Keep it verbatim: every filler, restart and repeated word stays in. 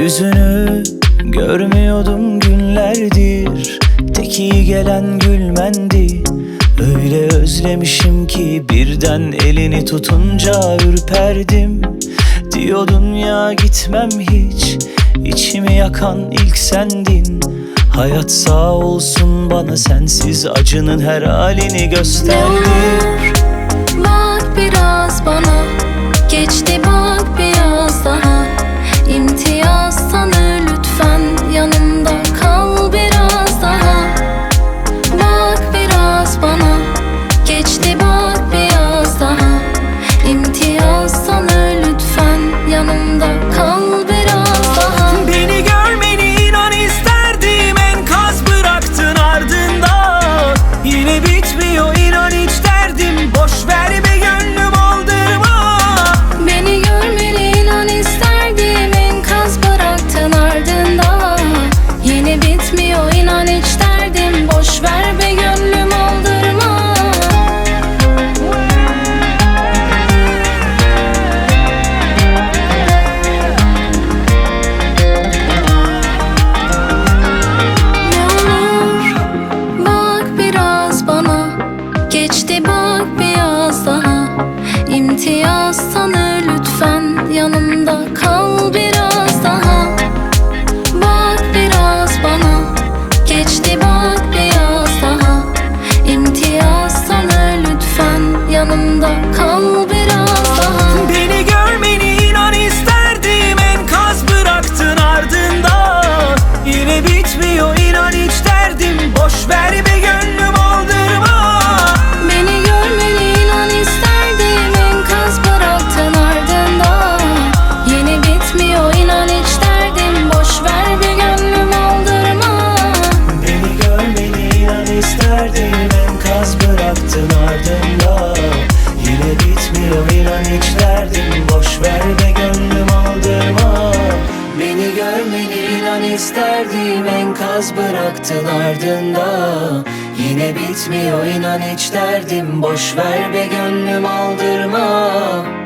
Yüzünü görmüyordum günlerdir, tek iyi gelen gülmendi. Öyle özlemişim ki birden elini tutunca ürperdim. Diyordun ya gitmem hiç, içimi yakan ilk sendin. Hayat sağ olsun bana sensiz acının her halini gösterdi. Bak biraz bana, geçti bak biraz daha. İmtiyaz tanı lütfen, yanımda kal biraz daha. Bak biraz bana, geçti bak biraz daha. İmtiyaz tanı lütfen, yanımda kal biraz daha. Beni görmeni inan isterdim, enkaz bıraktın ardında. Yine bitmiyor inan hiç derdim, boş ver be gönlüm aldırma. Beni görmeni inan isterdim, enkaz bıraktın ardında. Yine bitmiyor inan hiç derdim, boş ver be gönlüm aldırma. Geçti bak biraz daha. İmtiyaz tanı lütfen, yanımda kal biraz daha. Bak biraz bana, geçti bak biraz daha. İmtiyaz tanı lütfen, yanımda kal biraz daha. Beni görmeni inan isterdim, enkaz bıraktın ardında. Yine bitmiyor inan hiç derdim, boş ver be gönlüm aldırma. Beni görmeni inan isterdim, enkaz bıraktın ardında. Yine bitmiyor inan hiç derdim, boş ver be gönlüm aldırma. Beni görmeni inan isterdim, enkaz bıraktın ardında. Yine bitmiyor inan hiç derdim, boş ver be gönlüm aldırma. Beni görmeni inan isterdim, enkaz bıraktın ardında. Yine bitmiyor inan hiç derdim, boş ver be gönlüm aldırma.